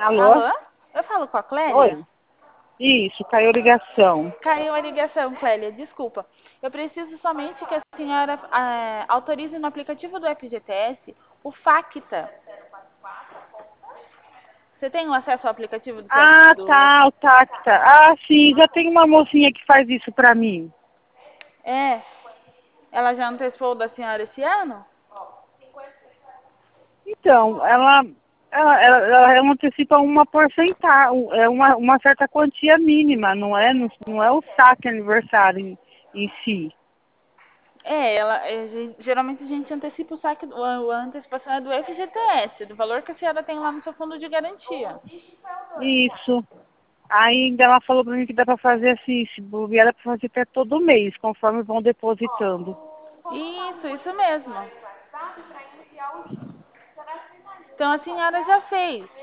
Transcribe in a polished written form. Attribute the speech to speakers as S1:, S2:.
S1: Alô?
S2: Alô? Eu falo com a Clélia?
S1: Oi. Isso, caiu a ligação.
S2: Caiu a ligação, Clélia, desculpa. Eu preciso somente que a senhora autorize no aplicativo do FGTS o FACTA. Você tem o acesso ao aplicativo
S1: Ah,
S2: do...
S1: tá, o Tacta. Ah, sim, já tem uma mocinha que faz isso pra mim.
S2: É, ela já antecipou o da senhora esse ano?
S1: Então, ela antecipa uma porcentagem, é uma certa quantia mínima, não é o saque aniversário em si.
S2: Geralmente a gente antecipa o saque, a antecipação é do FGTS, do valor que a senhora tem lá no seu fundo de garantia.
S1: Isso. Ainda ela falou pra mim que dá pra fazer assim, se bobear, dá pra fazer até todo mês, conforme vão depositando.
S2: Isso mesmo. Então a senhora já fez.